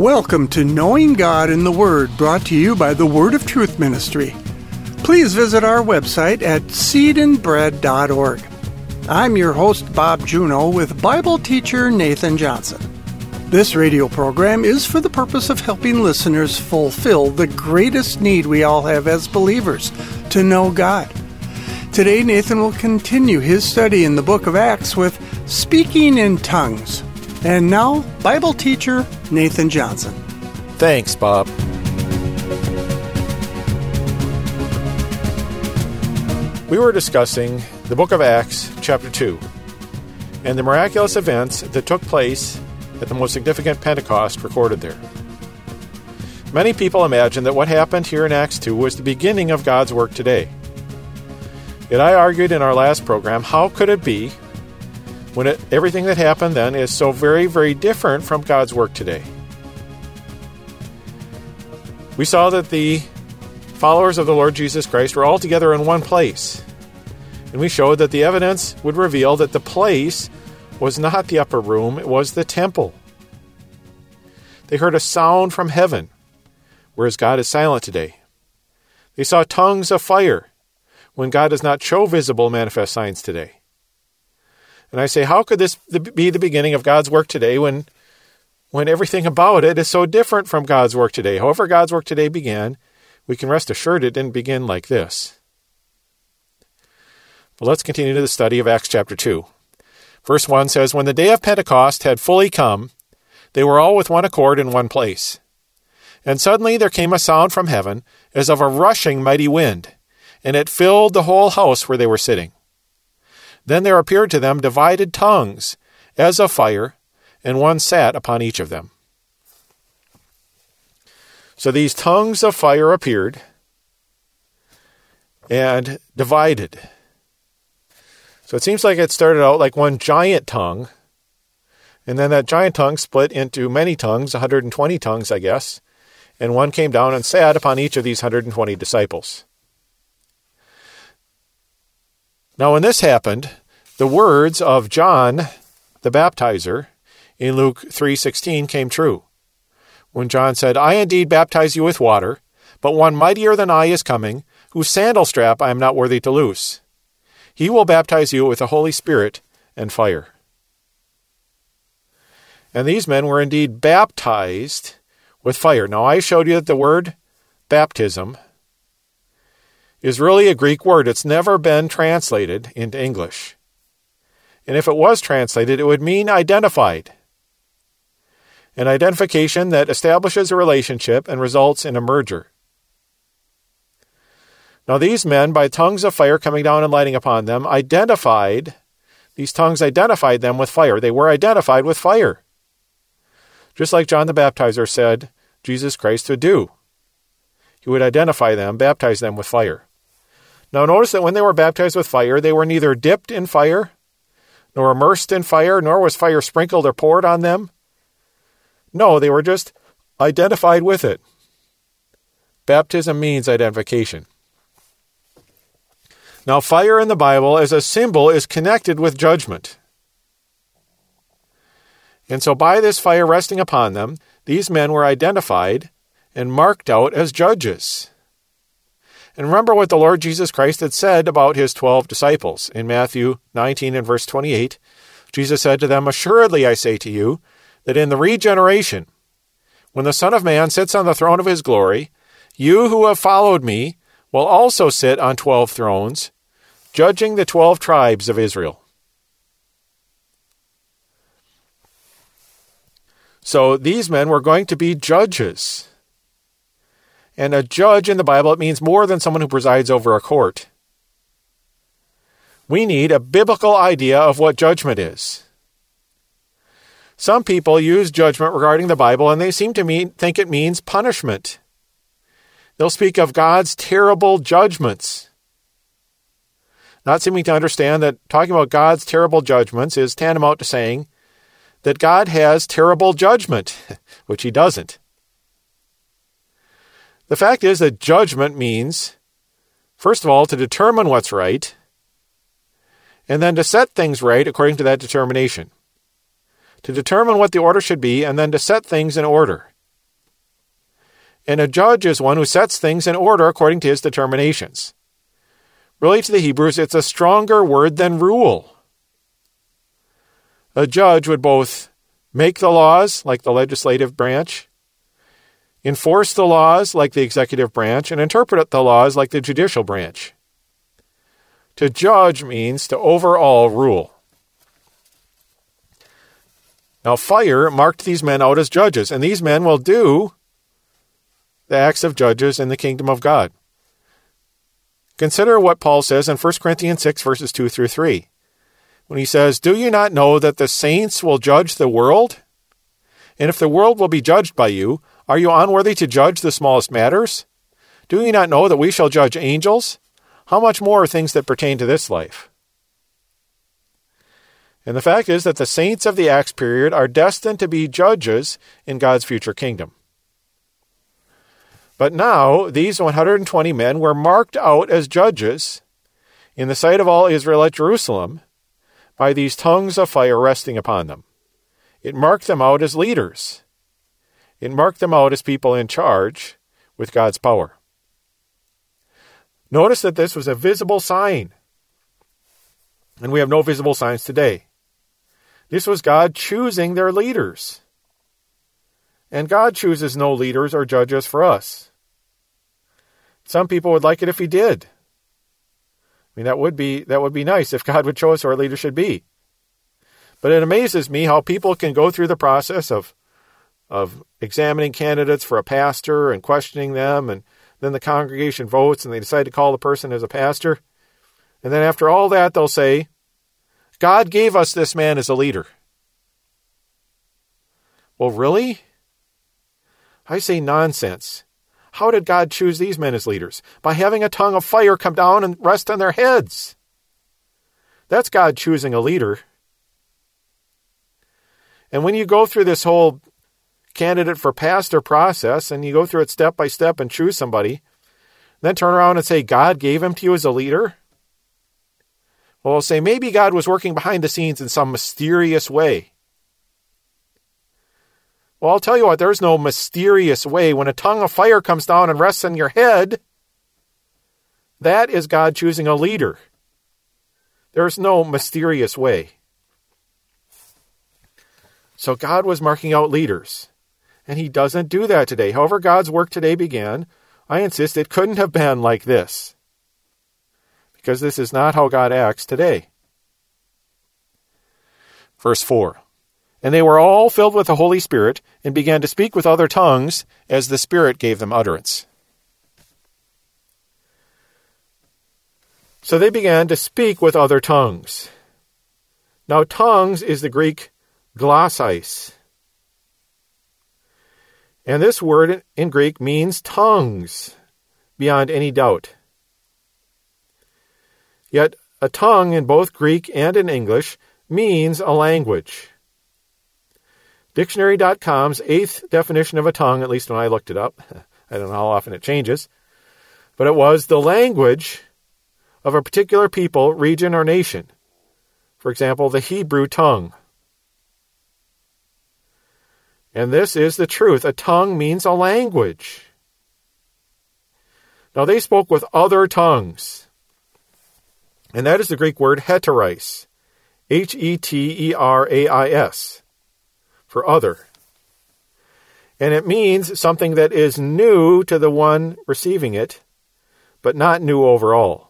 Welcome to Knowing God in the Word, brought to you by the Word of Truth Ministry. Please visit our website at seedandbread.org. I'm your host, Bob Juneau, with Bible teacher Nathan Johnson. This radio program is for the purpose of helping listeners fulfill the greatest need we all have as believers, to know God. Today, Nathan will continue his study in the book of Acts with Speaking in Tongues. And now, Bible teacher Nathan Johnson. Thanks, Bob. We were discussing the book of Acts, chapter 2, and the miraculous events that took place at the most significant Pentecost recorded there. Many people imagine that what happened here in Acts 2 was the beginning of God's work today. Yet I argued in our last program, how could it be when everything that happened then is so very, very different from God's work today? We saw that the followers of the Lord Jesus Christ were all together in one place. And we showed that the evidence would reveal that the place was not the upper room, it was the temple. They heard a sound from heaven, whereas God is silent today. They saw tongues of fire, when God does not show visible manifest signs today. And I say, how could this be the beginning of God's work today when everything about it is so different from God's work today? However God's work today began, we can rest assured it didn't begin like this. But let's continue to the study of Acts chapter 2. Verse 1 says, When the day of Pentecost had fully come, they were all with one accord in one place. And suddenly there came a sound from heaven as of a rushing mighty wind, and it filled the whole house where they were sitting. Then there appeared to them divided tongues, as of fire, and one sat upon each of them. So these tongues of fire appeared and divided. So it seems like it started out like one giant tongue, and then that giant tongue split into many tongues, 120 tongues, I guess, and one came down and sat upon each of these 120 disciples. Now, when this happened, the words of John the Baptizer in Luke 3:16 came true. When John said, I indeed baptize you with water, but one mightier than I is coming, whose sandal strap I am not worthy to loose. He will baptize you with the Holy Spirit and fire. And these men were indeed baptized with fire. Now, I showed you that the word baptism is really a Greek word. It's never been translated into English. And if it was translated, it would mean identified. An identification that establishes a relationship and results in a merger. Now these men, by tongues of fire coming down and lighting upon them, these tongues identified them with fire. They were identified with fire. Just like John the Baptizer said Jesus Christ would do. He would identify them, baptize them with fire. Now notice that when they were baptized with fire, they were neither dipped in fire, nor immersed in fire, nor was fire sprinkled or poured on them. No, they were just identified with it. Baptism means identification. Now, fire in the Bible as a symbol is connected with judgment. And so by this fire resting upon them, these men were identified and marked out as judges. And remember what the Lord Jesus Christ had said about his 12 disciples. In Matthew 19 and verse 28, Jesus said to them, Assuredly I say to you, that in the regeneration, when the Son of Man sits on the throne of his glory, you who have followed me will also sit on 12 thrones, judging the 12 tribes of Israel. So these men were going to be judges. And a judge in the Bible, it means more than someone who presides over a court. We need a biblical idea of what judgment is. Some people use judgment regarding the Bible, and they seem to think it means punishment. They'll speak of God's terrible judgments, not seeming to understand that talking about God's terrible judgments is tantamount to saying that God has terrible judgment, which he doesn't. The fact is that judgment means, first of all, to determine what's right, and then to set things right according to that determination. To determine what the order should be, and then to set things in order. And a judge is one who sets things in order according to his determinations. Really, to the Hebrews, it's a stronger word than rule. A judge would both make the laws, like the legislative branch, enforce the laws, like the executive branch, and interpret the laws, like the judicial branch. To judge means to overall rule. Now, fire marked these men out as judges, and these men will do the acts of judges in the kingdom of God. Consider what Paul says in 1 Corinthians 6, verses 2 through 3. When he says, "Do you not know that the saints will judge the world? And if the world will be judged by you, are you unworthy to judge the smallest matters? Do you not know that we shall judge angels? How much more things that pertain to this life?" And the fact is that the saints of the Acts period are destined to be judges in God's future kingdom. But now, these 120 men were marked out as judges in the sight of all Israel at Jerusalem by these tongues of fire resting upon them. It marked them out as leaders. It marked them out as people in charge with God's power. Notice that this was a visible sign, and we have no visible signs today. This was God choosing their leaders. And God chooses no leaders or judges for us. Some people would like it if he did. I mean, that would be nice if God would show us who our leaders should be. But it amazes me how people can go through the process of examining candidates for a pastor and questioning them, and then the congregation votes and they decide to call the person as a pastor. And then after all that, they'll say, "God gave us this man as a leader." Well, really? I say nonsense. How did God choose these men as leaders? By having a tongue of fire come down and rest on their heads. That's God choosing a leader. And when you go through this whole candidate for pastor process, and you go through it step by step and choose somebody, then turn around and say, "God gave him to you as a leader"? Well, I'll say, maybe God was working behind the scenes in some mysterious way. Well, I'll tell you what, there's no mysterious way. When a tongue of fire comes down and rests on your head, that is God choosing a leader. There's no mysterious way. So God was marking out leaders, and he doesn't do that today. However God's work today began, I insist it couldn't have been like this, because this is not how God acts today. Verse 4. And they were all filled with the Holy Spirit and began to speak with other tongues as the Spirit gave them utterance. So they began to speak with other tongues. Now, tongues is the Greek glossis. And this word in Greek means tongues, beyond any doubt. Yet, a tongue in both Greek and in English means a language. Dictionary.com's 8th definition of a tongue, at least when I looked it up, I don't know how often it changes, but it was the language of a particular people, region, or nation. For example, the Hebrew tongue. And this is the truth. A tongue means a language. Now, they spoke with other tongues. And that is the Greek word heterais. Heterais. For other. And it means something that is new to the one receiving it, but not new overall.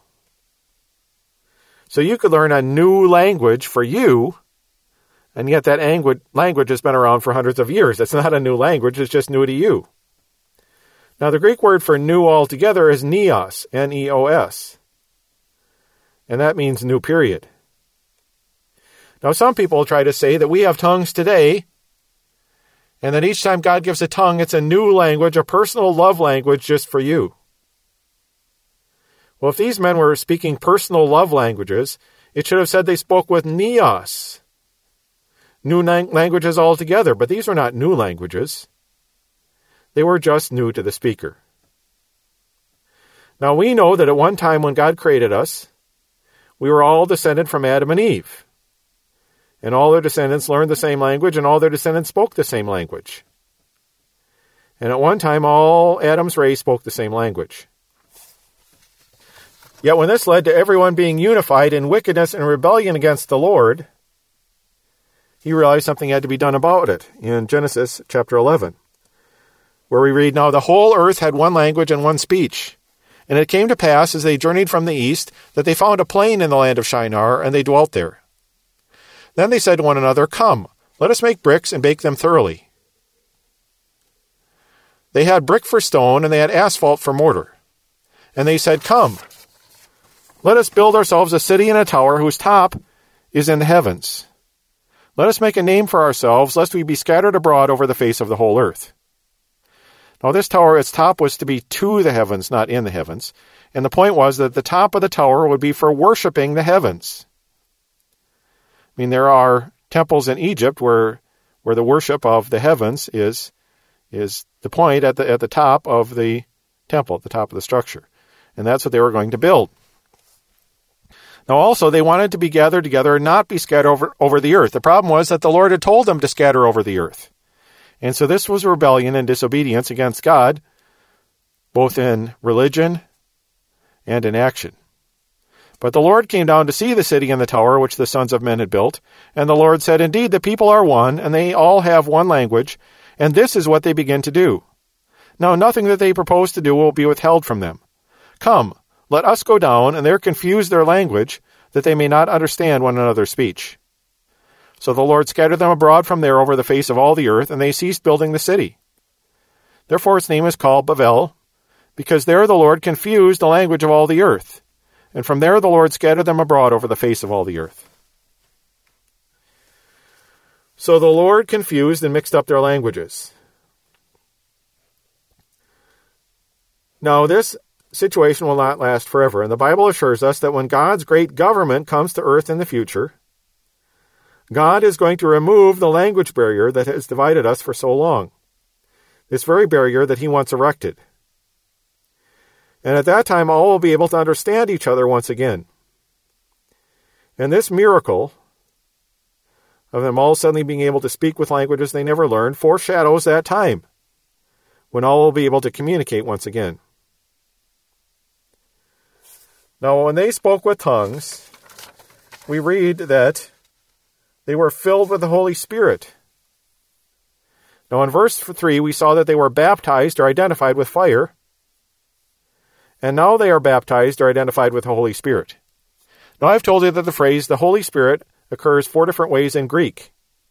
So you could learn a new language for you, and yet that language has been around for hundreds of years. It's not a new language, it's just new to you. Now the Greek word for new altogether is neos, N-E-O-S. And that means new period. Now some people try to say that we have tongues today, and that each time God gives a tongue, it's a new language, a personal love language just for you. Well, if these men were speaking personal love languages, it should have said they spoke with neos, new languages altogether. But these are not new languages. They were just new to the speaker. Now, we know that at one time when God created us, we were all descended from Adam and Eve. And all their descendants learned the same language, and all their descendants spoke the same language. And at one time, all Adam's race spoke the same language. Yet when this led to everyone being unified in wickedness and rebellion against the Lord, he realized something had to be done about it in Genesis chapter 11, where we read, "Now the whole earth had one language and one speech. And it came to pass, as they journeyed from the east, that they found a plain in the land of Shinar, and they dwelt there. Then they said to one another, 'Come, let us make bricks and bake them thoroughly.' They had brick for stone, and they had asphalt for mortar. And they said, 'Come, let us build ourselves a city and a tower whose top is in the heavens. Let us make a name for ourselves, lest we be scattered abroad over the face of the whole earth.' Now this tower, its top was to be to the heavens, not in the heavens. And the point was that the top of the tower would be for worshiping the heavens. I mean, there are temples in Egypt where the worship of the heavens is the point at the top of the temple, at the top of the structure. And that's what they were going to build. Now also, they wanted to be gathered together and not be scattered over the earth. The problem was that the Lord had told them to scatter over the earth. And so this was rebellion and disobedience against God, both in religion and in action. But the Lord came down to see the city and the tower which the sons of men had built. And the Lord said, 'Indeed, the people are one, and they all have one language, and this is what they begin to do. Now nothing that they propose to do will be withheld from them. Come, let us go down, and there confuse their language, that they may not understand one another's speech.' So the Lord scattered them abroad from there over the face of all the earth, and they ceased building the city. Therefore its name is called Babel, because there the Lord confused the language of all the earth. And from there the Lord scattered them abroad over the face of all the earth." So the Lord confused and mixed up their languages. Now this situation will not last forever, and the Bible assures us that when God's great government comes to earth in the future, God is going to remove the language barrier that has divided us for so long. This very barrier that he once erected. And at that time, all will be able to understand each other once again. And this miracle of them all suddenly being able to speak with languages they never learned foreshadows that time when all will be able to communicate once again. Now, when they spoke with tongues, we read that they were filled with the Holy Spirit. Now in verse 3, we saw that they were baptized or identified with fire. And now they are baptized or identified with the Holy Spirit. Now I've told you that the phrase, the Holy Spirit, occurs 4 different ways in Greek.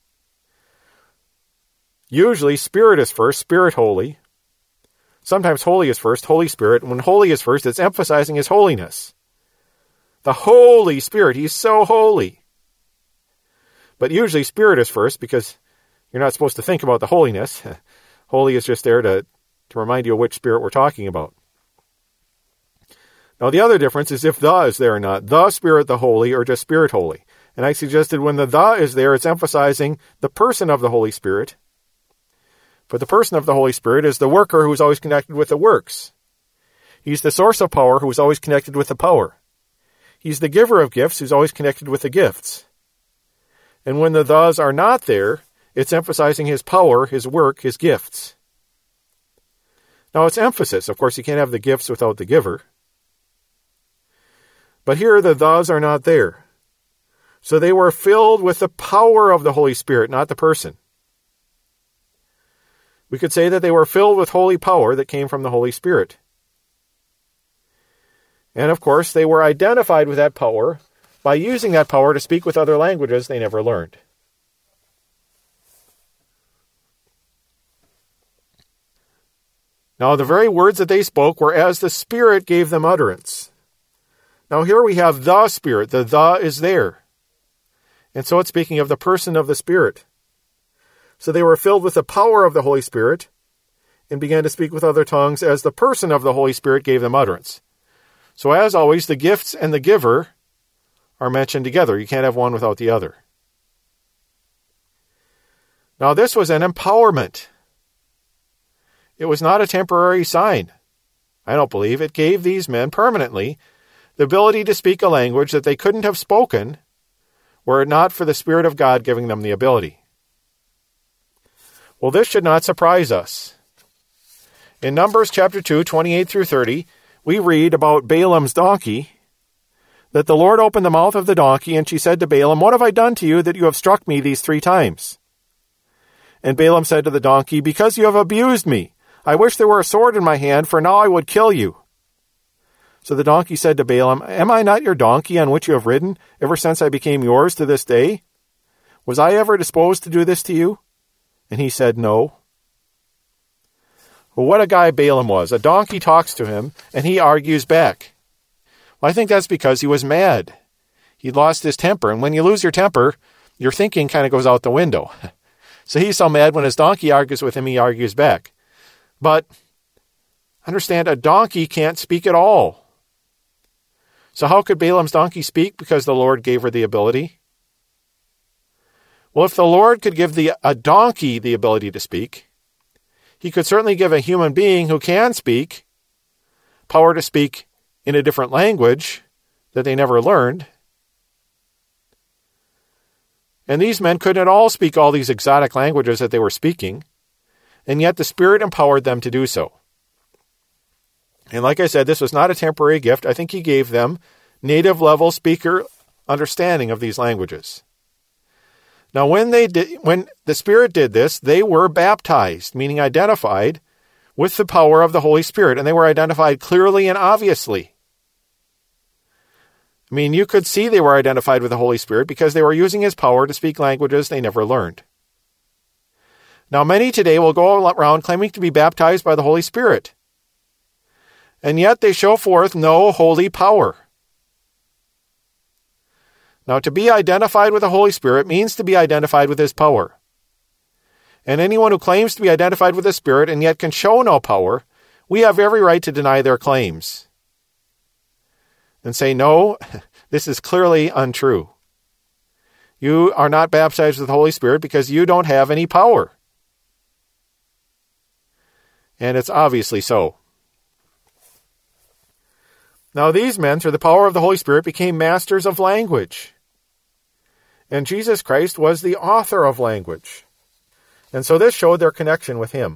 Usually Spirit is first, Spirit Holy. Sometimes Holy is first, Holy Spirit. And when Holy is first, it's emphasizing his holiness. The Holy Spirit, he's so holy. But usually Spirit is first because you're not supposed to think about the holiness. Holy is just there to remind you of which Spirit we're talking about. Now the other difference is if the is there or not. The Spirit, the Holy, or just Spirit Holy. And I suggested when the is there, it's emphasizing the person of the Holy Spirit. But the person of the Holy Spirit is the worker who's always connected with the works. He's the source of power who's always connected with the power. He's the giver of gifts who's always connected with the gifts. And when the thes are not there, it's emphasizing his power, his work, his gifts. Now it's emphasis. Of course, you can't have the gifts without the giver. But here the thes are not there. So they were filled with the power of the Holy Spirit, not the person. We could say that they were filled with holy power that came from the Holy Spirit. And of course, they were identified with that power by using that power to speak with other languages they never learned. Now, the very words that they spoke were as the Spirit gave them utterance. Now, here we have the Spirit. The is there. And so it's speaking of the person of the Spirit. So they were filled with the power of the Holy Spirit and began to speak with other tongues as the person of the Holy Spirit gave them utterance. So as always, the gifts and the giver are mentioned together. You can't have one without the other. Now this was an empowerment. It was not a temporary sign. I don't believe it gave these men permanently the ability to speak a language that they couldn't have spoken were it not for the Spirit of God giving them the ability. Well, this should not surprise us. In Numbers chapter 2, 28 through 30, we read about Balaam's donkey, that the Lord opened the mouth of the donkey, and she said to Balaam, "What have I done to you that you have struck me these 3 times?" And Balaam said to the donkey, "Because you have abused me. I wish there were a sword in my hand, for now I would kill you." So the donkey said to Balaam, "Am I not your donkey on which you have ridden ever since I became yours to this day? Was I ever disposed to do this to you?" And he said, "No." Well, what a guy Balaam was. A donkey talks to him, and he argues back. Well, I think that's because he was mad. He lost his temper, and when you lose your temper, your thinking kind of goes out the window. So he's so mad when his donkey argues with him, he argues back. But understand, a donkey can't speak at all. So how could Balaam's donkey speak? Because the Lord gave her the ability. Well, if the Lord could give a donkey the ability to speak, he could certainly give a human being who can speak power to speak in a different language that they never learned. And these men couldn't all speak all these exotic languages that they were speaking, and yet the Spirit empowered them to do so. And like I said, this was not a temporary gift. I think he gave them native-level speaker understanding of these languages. Now, when the Spirit did this, they were baptized, meaning identified with the power of the Holy Spirit, and they were identified clearly and obviously. I mean, you could see they were identified with the Holy Spirit because they were using his power to speak languages they never learned. Now, many today will go around claiming to be baptized by the Holy Spirit, and yet they show forth no holy power. Now, to be identified with the Holy Spirit means to be identified with his power. And anyone who claims to be identified with the Spirit and yet can show no power, we have every right to deny their claims and say, no, this is clearly untrue. You are not baptized with the Holy Spirit because you don't have any power. And it's obviously so. Now these men, through the power of the Holy Spirit, became masters of language. And Jesus Christ was the author of language. And so this showed their connection with him.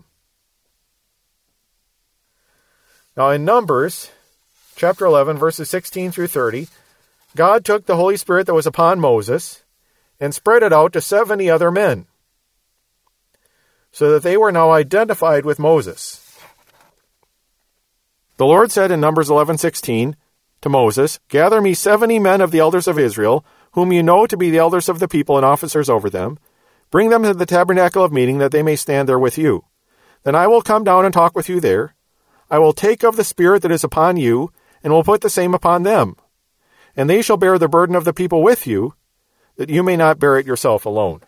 Now in Numbers chapter 11, verses 16 through 30, God took the Holy Spirit that was upon Moses and spread it out to 70 other men, so that they were now identified with Moses. The Lord said in Numbers 11:16 to Moses, "Gather me 70 men of the elders of Israel, whom you know to be the elders of the people and officers over them. Bring them to the tabernacle of meeting, that they may stand there with you. Then I will come down and talk with you there. I will take of the Spirit that is upon you, and will put the same upon them. And they shall bear the burden of the people with you, that you may not bear it yourself alone."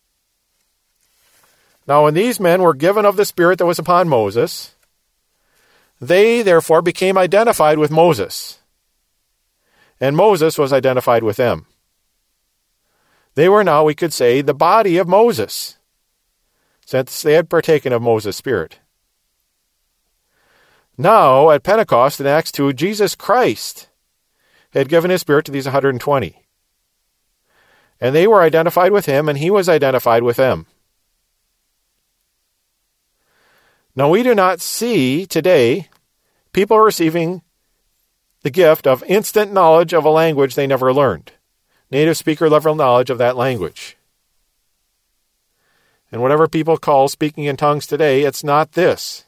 Now when these men were given of the Spirit that was upon Moses, they therefore became identified with Moses, and Moses was identified with them. They were now, we could say, the body of Moses, since they had partaken of Moses' Spirit. Now, at Pentecost in Acts 2, Jesus Christ had given his Spirit to these 120. And they were identified with him, and he was identified with them. Now, we do not see today people receiving the gift of instant knowledge of a language they never learned. Native speaker level knowledge of that language. And whatever people call speaking in tongues today, it's not this.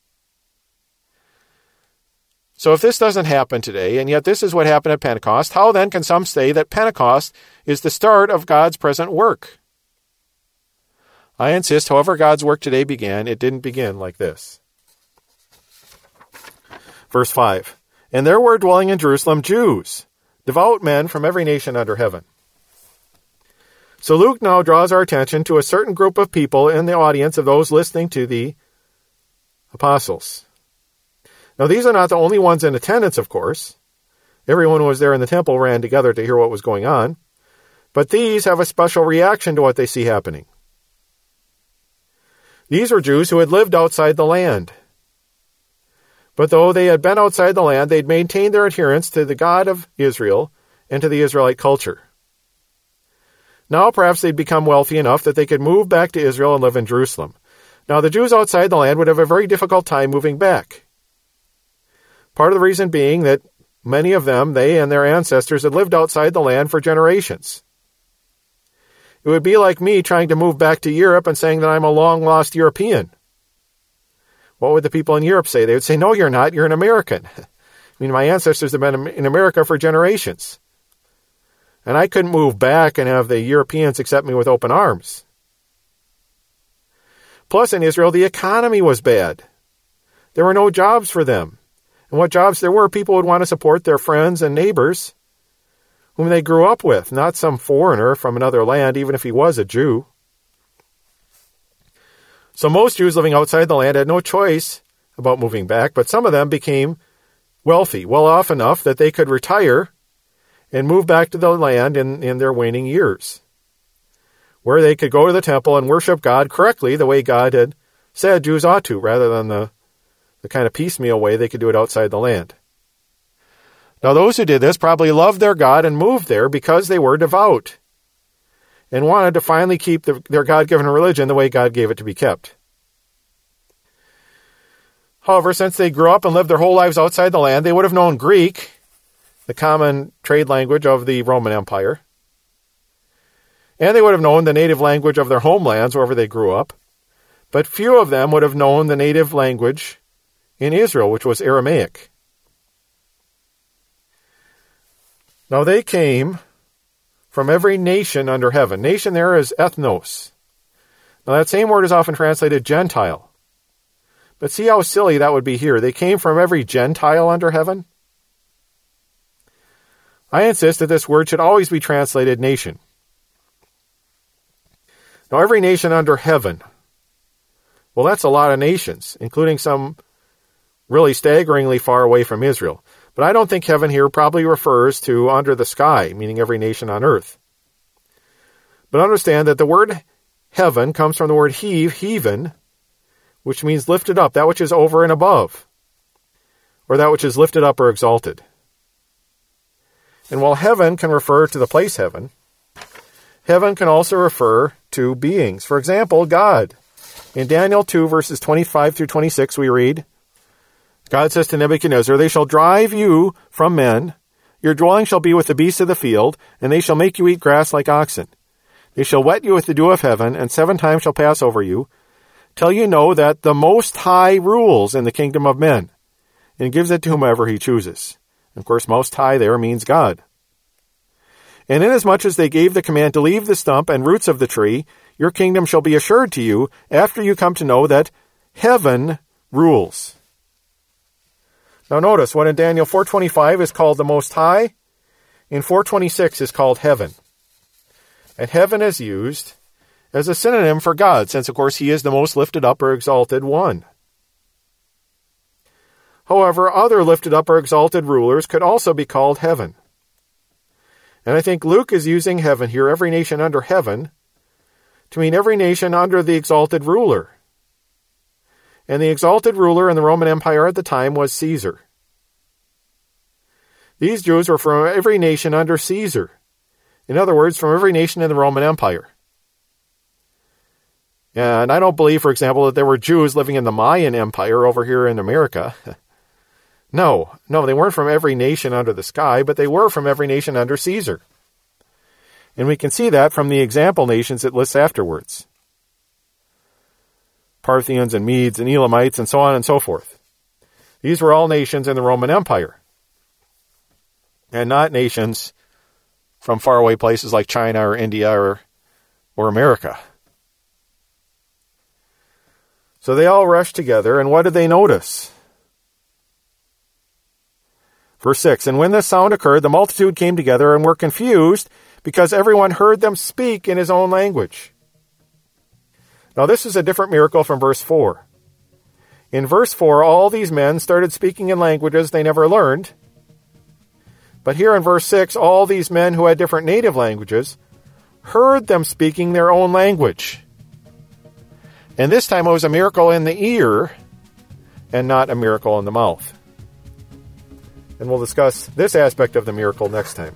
So if this doesn't happen today, and yet this is what happened at Pentecost, how then can some say that Pentecost is the start of God's present work? I insist, however God's work today began, it didn't begin like this. Verse 5, "And there were dwelling in Jerusalem Jews, devout men from every nation under heaven." So Luke now draws our attention to a certain group of people in the audience of those listening to the apostles. Now, these are not the only ones in attendance, of course. Everyone who was there in the temple ran together to hear what was going on. But these have a special reaction to what they see happening. These were Jews who had lived outside the land. But though they had been outside the land, they'd maintained their adherence to the God of Israel and to the Israelite culture. Now perhaps they'd become wealthy enough that they could move back to Israel and live in Jerusalem. Now, the Jews outside the land would have a very difficult time moving back. Part of the reason being that many of them, they and their ancestors, had lived outside the land for generations. It would be like me trying to move back to Europe and saying that I'm a long-lost European. What would the people in Europe say? They would say, no, you're not. You're an American. I mean, my ancestors have been in America for generations. And I couldn't move back and have the Europeans accept me with open arms. Plus, in Israel, the economy was bad. There were no jobs for them. And what jobs there were, people would want to support their friends and neighbors whom they grew up with, not some foreigner from another land, even if he was a Jew. So most Jews living outside the land had no choice about moving back, but some of them became wealthy, well off enough that they could retire and move back to the land in their waning years, where they could go to the temple and worship God correctly the way God had said Jews ought to, rather than the kind of piecemeal way they could do it outside the land. Now, those who did this probably loved their God and moved there because they were devout and wanted to finally keep their God-given religion the way God gave it to be kept. However, since they grew up and lived their whole lives outside the land, they would have known Greek, the common trade language of the Roman Empire, and they would have known the native language of their homelands wherever they grew up, but few of them would have known the native language in Israel, which was Aramaic. Now they came from every nation under heaven. Nation there is ethnos. Now that same word is often translated Gentile. But see how silly that would be here. They came from every Gentile under heaven? I insist that this word should always be translated nation. Now every nation under heaven. Well, that's a lot of nations, including some really staggeringly far away from Israel. But I don't think heaven here probably refers to under the sky, meaning every nation on earth. But understand that the word heaven comes from the word heaven, which means lifted up, that which is over and above, or that which is lifted up or exalted. And while heaven can refer to the place heaven, heaven can also refer to beings. For example, God. In Daniel 2, verses 25 through 26, we read, God says to Nebuchadnezzar, they shall drive you from men, your dwelling shall be with the beasts of the field, and they shall make you eat grass like oxen. They shall wet you with the dew of heaven, and 7 times shall pass over you, till you know that the Most High rules in the kingdom of men, and gives it to whomever he chooses. Of course, Most High there means God. And inasmuch as they gave the command to leave the stump and roots of the tree, your kingdom shall be assured to you after you come to know that heaven rules. Now notice, what in Daniel 4:25 is called the Most High, in 4:26 is called heaven. And heaven is used as a synonym for God, since of course he is the most lifted up or exalted one. However, other lifted up or exalted rulers could also be called heaven. And I think Luke is using heaven here, every nation under heaven, to mean every nation under the exalted ruler. And the exalted ruler in the Roman Empire at the time was Caesar. These Jews were from every nation under Caesar. In other words, from every nation in the Roman Empire. And I don't believe, for example, that there were Jews living in the Mayan Empire over here in America. No, they weren't from every nation under the sky, but they were from every nation under Caesar. And we can see that from the example nations it lists afterwards. Parthians and Medes and Elamites and so on and so forth. These were all nations in the Roman Empire. And not nations from faraway places like China or India or America. So they all rushed together, and what did they notice? Verse 6, and when this sound occurred, the multitude came together and were confused, because everyone heard them speak in his own language. Now this is a different miracle from verse 4. In verse 4, all these men started speaking in languages they never learned. But here in verse 6, all these men who had different native languages heard them speaking their own language. And this time it was a miracle in the ear and not a miracle in the mouth. And we'll discuss this aspect of the miracle next time.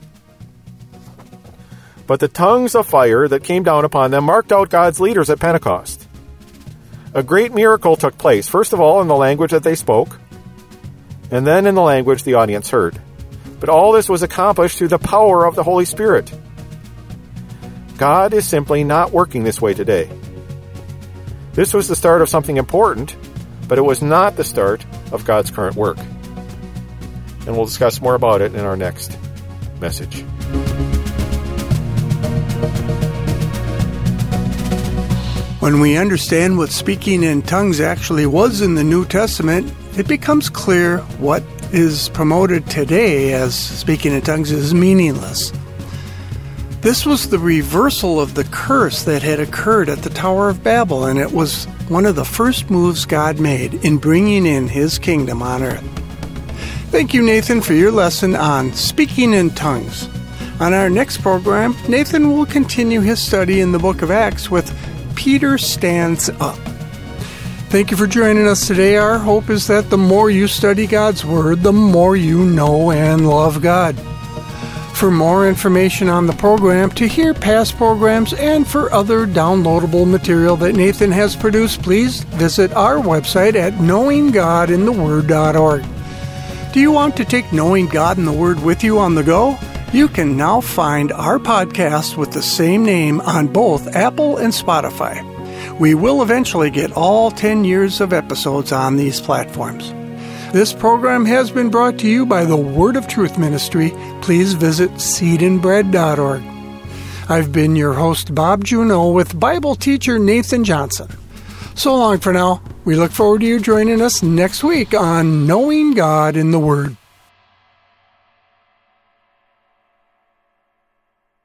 But the tongues of fire that came down upon them marked out God's leaders at Pentecost. A great miracle took place, first of all in the language that they spoke, and then in the language the audience heard. But all this was accomplished through the power of the Holy Spirit. God is simply not working this way today. This was the start of something important, but it was not the start of God's current work. And we'll discuss more about it in our next message. When we understand what speaking in tongues actually was in the New Testament, it becomes clear what is promoted today as speaking in tongues is meaningless. This was the reversal of the curse that had occurred at the Tower of Babel, and it was one of the first moves God made in bringing in His kingdom on earth. Thank you, Nathan, for your lesson on speaking in tongues. On our next program, Nathan will continue his study in the book of Acts with Peter Stands Up. Thank you for joining us today. Our hope is that the more you study God's Word, the more you know and love God. For more information on the program, to hear past programs, and for other downloadable material that Nathan has produced, please visit our website at knowinggodintheword.org. Do you want to take Knowing God in the Word with you on the go? You can now find our podcast with the same name on both Apple and Spotify. We will eventually get all 10 years of episodes on these platforms. This program has been brought to you by the Word of Truth Ministry. Please visit seedandbread.org. I've been your host, Bob Juneau, with Bible teacher Nathan Johnson. So long for now. We look forward to you joining us next week on Knowing God in the Word.